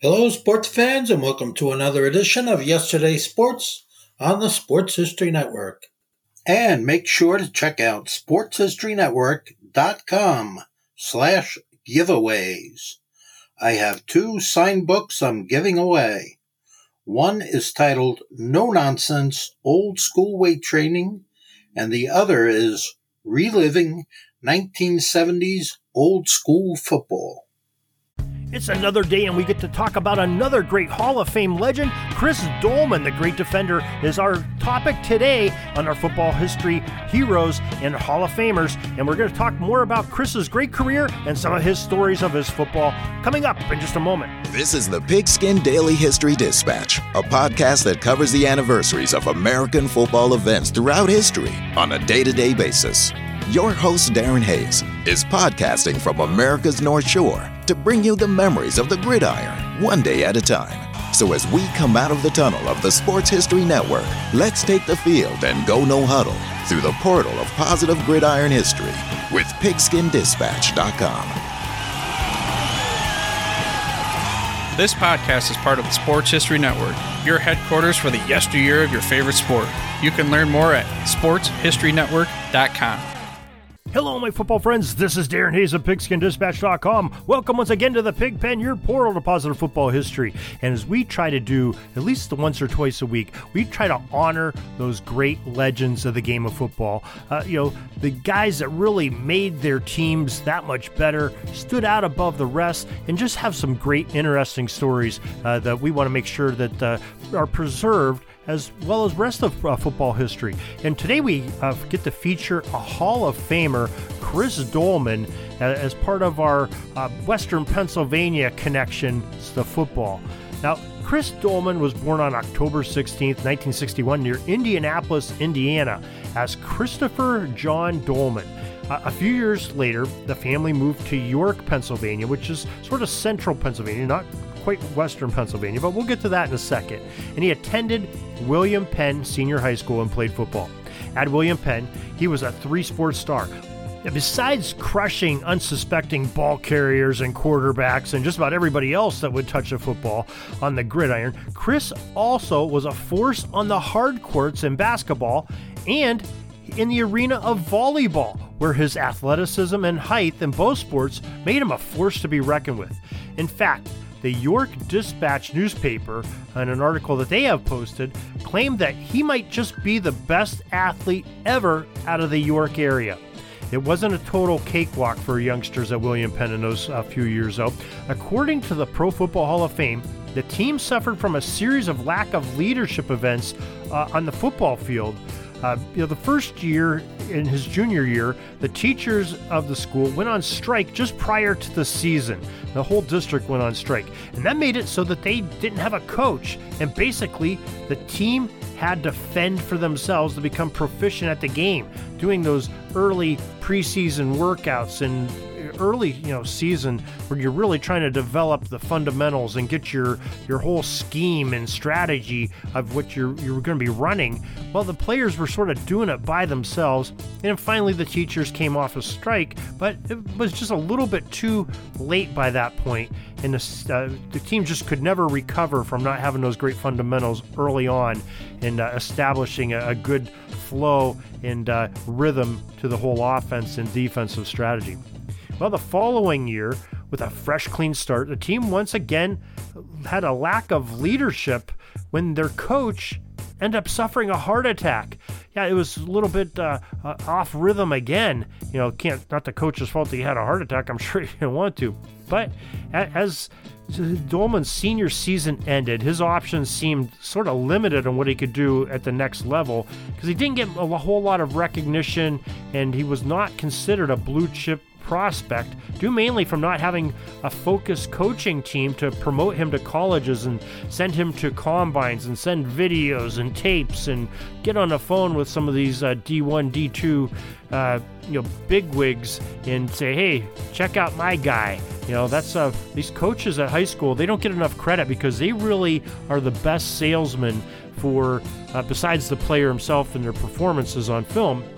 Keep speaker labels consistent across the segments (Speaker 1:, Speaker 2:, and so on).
Speaker 1: Hello, sports fans, and welcome to another edition of Yesterday's Sports on the Sports History Network. And make sure to check out sportshistorynetwork.com/giveaways. I have 2 signed books I'm giving away. One is titled No Nonsense Old School Weight Training, and the other is Reliving 1970s Old School Football.
Speaker 2: It's another day and we get to talk about another great Hall of Fame legend. Chris Doleman, the great defender, is our topic today on our football history heroes and Hall of Famers. And we're going to talk more about Chris's great career and some of his stories of his football coming up in just a moment.
Speaker 3: This is the Pigskin Daily History Dispatch, a podcast that covers the anniversaries of American football events throughout history on a day-to-day basis. Your host, Darren Hayes, is podcasting from America's North Shore to bring you the memories of the gridiron, one day at a time. So as we come out of the tunnel of the Sports History Network, let's take the field and go no huddle through the portal of positive gridiron history with pigskindispatch.com.
Speaker 4: This podcast is part of the Sports History Network, your headquarters for the yesteryear of your favorite sport. You can learn more at sportshistorynetwork.com.
Speaker 2: Hello, my football friends. This is Darren Hayes of PigskinDispatch.com. Welcome once again to the Pig Pen, your portal to positive football history. And as we try to do, at least once or twice a week, we try to honor those great legends of the game of football. The guys that really made their teams that much better, stood out above the rest, and just have some great, interesting stories that we want to make sure that are preserved as well as rest of football history. And today we get to feature a Hall of Famer, Chris Doleman, as part of our Western Pennsylvania connection to football. Now, Chris Doleman was born on October 16th, 1961 near Indianapolis, Indiana, as Christopher John Doleman. A few years later, the family moved to York, Pennsylvania, which is sort of central Pennsylvania, not quite western Pennsylvania, but we'll get to that in a second. And he attended William Penn Senior High School and played football. At William Penn, he was a 3-sport star. Besides crushing unsuspecting ball carriers and quarterbacks and just about everybody else that would touch a football on the gridiron, Chris also was a force on the hard courts in basketball and in the arena of volleyball, where his athleticism and height in both sports made him a force to be reckoned with. In fact, the York Dispatch newspaper, in an article that they have posted, claimed that he might just be the best athlete ever out of the York area. It wasn't a total cakewalk for youngsters at William Penn in those few years, though. According to the Pro Football Hall of Fame, the team suffered from a series of lack of leadership events on the football field. The first year, in his junior year, the teachers of the school went on strike just prior to the season. The whole district went on strike. And that made it so that they didn't have a coach. And basically, the team had to fend for themselves to become proficient at the game, doing those early preseason workouts and early season where you're really trying to develop the fundamentals and get your whole scheme and strategy of what you're going to be running. Well, the players were sort of doing it by themselves, and finally the teachers came off a strike, but it was just a little bit too late by that point, and the team just could never recover from not having those great fundamentals early on and establishing a good flow and rhythm to the whole offense and defensive strategy. Well, the following year, with a fresh, clean start, the team once again had a lack of leadership when their coach ended up suffering a heart attack. Yeah, it was a little bit off rhythm again. Not the coach's fault that he had a heart attack. I'm sure he didn't want to. But as Doleman's senior season ended, his options seemed sort of limited on what he could do at the next level because he didn't get a whole lot of recognition, and he was not considered a blue chip prospect, due mainly from not having a focused coaching team to promote him to colleges and send him to combines and send videos and tapes and get on the phone with some of these D1, D2 bigwigs and say, hey, check out my guy. That's these coaches at high school, they don't get enough credit because they really are the best salesmen for, besides the player himself and their performances on film,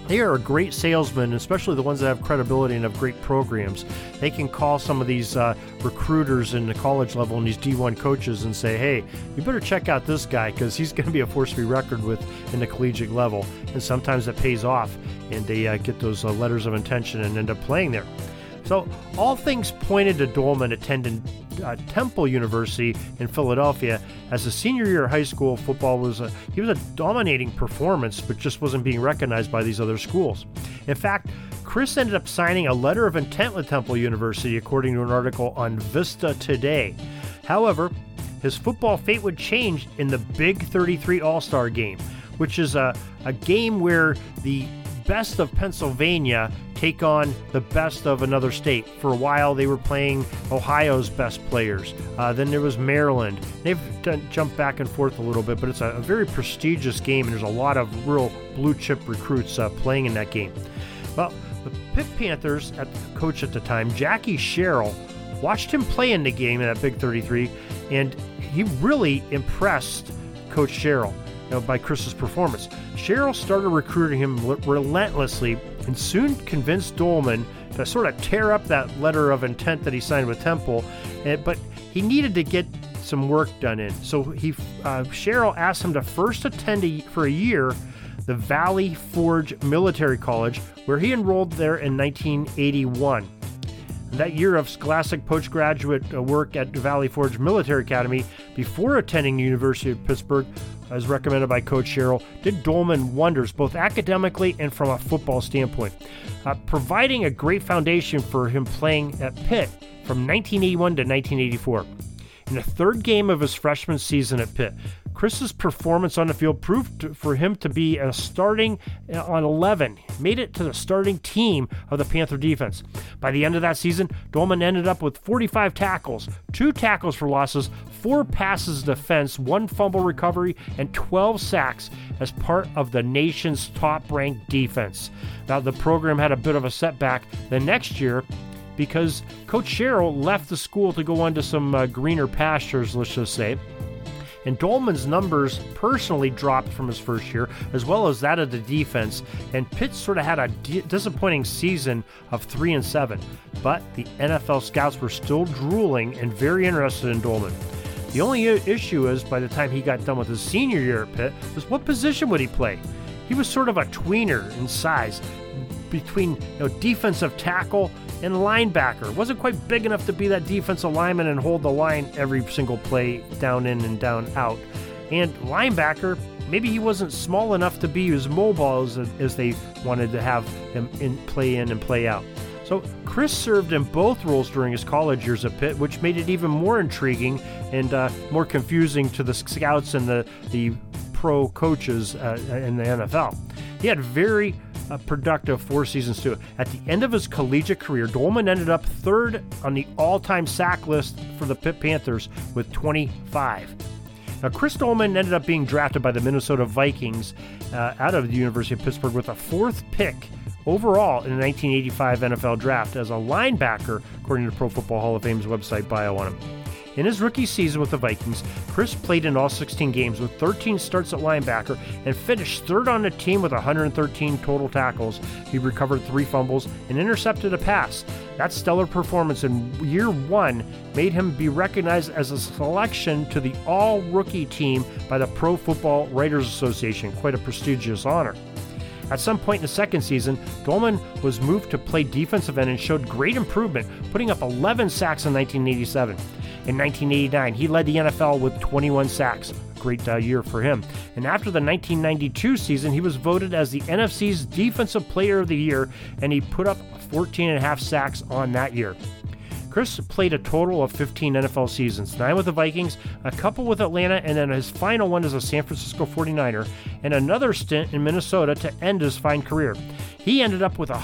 Speaker 2: They are a great salesman, especially the ones that have credibility and have great programs. They can call some of these recruiters in the college level and these D1 coaches and say, hey, you better check out this guy because he's going to be a force to be reckoned with in the collegiate level. And sometimes that pays off, and they get those letters of intention and end up playing there. So all things pointed to Dolman attending Temple University in Philadelphia. As a senior year of high school, football was a dominating performance, but just wasn't being recognized by these other schools. In fact, Chris ended up signing a letter of intent with Temple University, according to an article on Vista Today. However, his football fate would change in the Big 33 All-Star Game, which is a game where the best of Pennsylvania take on the best of another state. For a while, they were playing Ohio's best players. Then there was Maryland. They've jumped back and forth a little bit, but it's a very prestigious game, and there's a lot of real blue-chip recruits playing in that game. Well, the Pitt Panthers, coach at the time, Jackie Sherrill, watched him play in the game in that Big 33, and he really impressed Coach Sherrill by Chris's performance. Sherrill started recruiting him relentlessly and soon convinced Dolman to sort of tear up that letter of intent that he signed with Temple, but he needed to get some work done in. So Sherrill asked him to first attend for a year the Valley Forge Military College, where he enrolled there in 1981. That year of scholastic postgraduate work at Valley Forge Military Academy, before attending the University of Pittsburgh, as recommended by Coach Sherrill, did Dolman wonders, both academically and from a football standpoint, providing a great foundation for him playing at Pitt from 1981 to 1984. In the third game of his freshman season at Pitt, Chris's performance on the field proved for him to be a starting on 11, made it to the starting team of the Panther defense. By the end of that season, Dolman ended up with 45 tackles, 2 tackles for losses, 4 passes defense, 1 fumble recovery, and 12 sacks as part of the nation's top-ranked defense. Now, the program had a bit of a setback the next year because Coach Sherrill left the school to go on to some greener pastures, let's just say. And Dolman's numbers personally dropped from his first year, as well as that of the defense, and Pitt sort of had a disappointing season of 3-7. But the NFL scouts were still drooling and very interested in Dolman. The only issue is, by the time he got done with his senior year at Pitt, was what position would he play? He was sort of a tweener in size between defensive tackle and linebacker. Wasn't quite big enough to be that defensive lineman and hold the line every single play down in and down out. And linebacker, maybe he wasn't small enough to be as mobile as they wanted to have him play in and play out. So Chris served in both roles during his college years at Pitt, which made it even more intriguing and more confusing to the scouts and the pro coaches in the NFL. He had very productive 4 seasons too. At the end of his collegiate career, Dolman ended up 3rd on the all-time sack list for the Pitt Panthers with 25. Now, Chris Dolman ended up being drafted by the Minnesota Vikings out of the University of Pittsburgh with a 4th pick overall in the 1985 NFL Draft as a linebacker, according to the Pro Football Hall of Fame's website bio on him. In his rookie season with the Vikings, Chris played in all 16 games with 13 starts at linebacker and finished 3rd on the team with 113 total tackles. He recovered 3 fumbles and intercepted a pass. That stellar performance in year 1 made him be recognized as a selection to the all-rookie team by the Pro Football Writers Association, quite a prestigious honor. At some point in the second season, Dolman was moved to play defensive end and showed great improvement, putting up 11 sacks in 1987. In 1989, he led the NFL with 21 sacks. Great year for him. And after the 1992 season, he was voted as the NFC's Defensive Player of the Year, and he put up 14.5 sacks on that year. Chris played a total of 15 NFL seasons, 9 with the Vikings, a couple with Atlanta, and then his final one as a San Francisco 49er, and another stint in Minnesota to end his fine career. He ended up with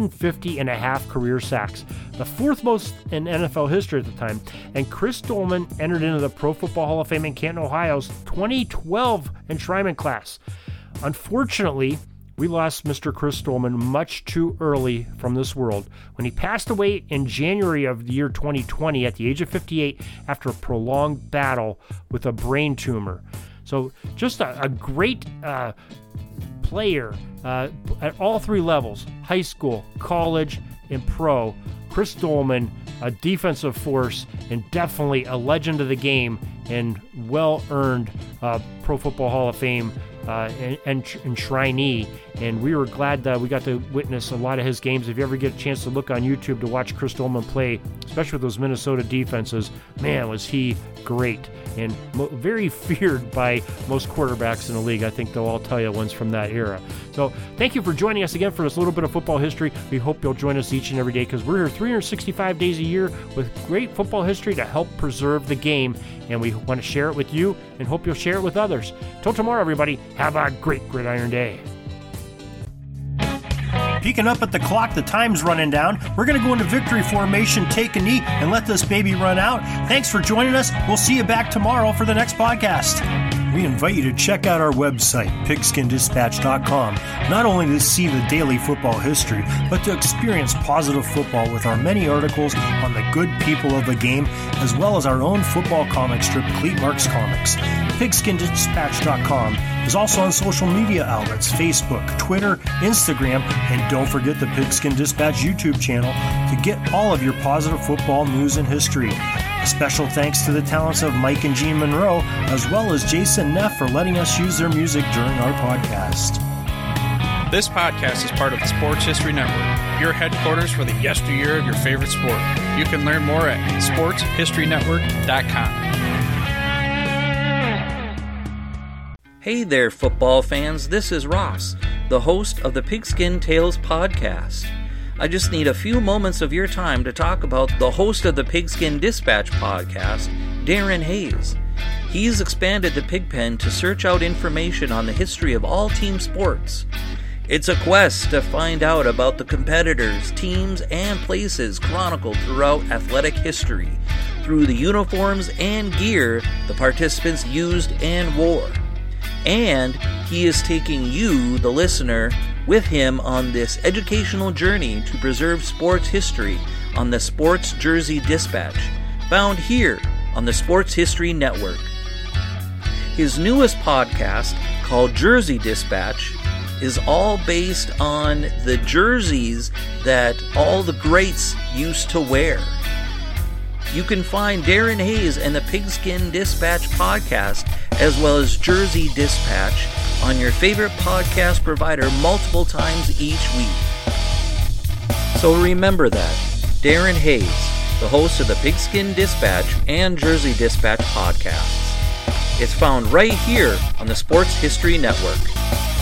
Speaker 2: 150.5 career sacks, the 4th most in NFL history at the time, and Chris Dolman entered into the Pro Football Hall of Fame in Canton, Ohio's 2012 enshrinement class. Unfortunately, we lost Mr. Chris Dolman much too early from this world when he passed away in January of the year 2020 at the age of 58 after a prolonged battle with a brain tumor. So just a great player at all three levels, high school, college, and pro. Chris Doleman, a defensive force and definitely a legend of the game and well-earned Pro Football Hall of Fame enshrinee, and we were glad that we got to witness a lot of his games. If you ever get a chance to look on YouTube to watch Chris Doleman play, especially with those Minnesota defenses, man, was he great and very feared by most quarterbacks in the league. I think they'll all tell you ones from that era. So thank you for joining us again for this little bit of football history. We hope you'll join us each and every day because we're here 365 days a year with great football history to help preserve the game, and we want to share it with you and hope you'll share it with others. Till tomorrow, everybody, have a great Gridiron Day.
Speaker 5: Peeking up at the clock, the time's running down. We're going to go into victory formation, take a knee, and let this baby run out. Thanks for joining us. We'll see you back tomorrow for the next podcast. We invite you to check out our website, pigskindispatch.com, not only to see the daily football history, but to experience positive football with our many articles on the good people of the game, as well as our own football comic strip, Cleat Marks Comics. Pigskindispatch.com is also on social media outlets, Facebook, Twitter, Instagram, and don't forget the Pigskin Dispatch YouTube channel to get all of your positive football news and history. A special thanks to the talents of Mike and Gene Monroe, as well as Jason Neff for letting us use their music during our podcast.
Speaker 4: This podcast is part of the Sports History Network, your headquarters for the yesteryear of your favorite sport. You can learn more at sportshistorynetwork.com.
Speaker 6: Hey there, football fans. This is Ross, the host of the Pigskin Tales podcast. I just need a few moments of your time to talk about the host of the Pigskin Dispatch podcast, Darren Hayes. He's expanded the Pigpen to search out information on the history of all team sports. It's a quest to find out about the competitors, teams, and places chronicled throughout athletic history, through the uniforms and gear the participants used and wore. And he is taking you, the listener, with him on this educational journey to preserve sports history on the Sports Jersey Dispatch, found here on the Sports History Network. His newest podcast, called Jersey Dispatch, is all based on the jerseys that all the greats used to wear. You can find Darren Hayes and the Pigskin Dispatch podcast, as well as Jersey Dispatch, on your favorite podcast provider multiple times each week. So remember that, Darren Hayes, the host of the Pigskin Dispatch and Jersey Dispatch podcasts. It's found right here on the Sports History Network.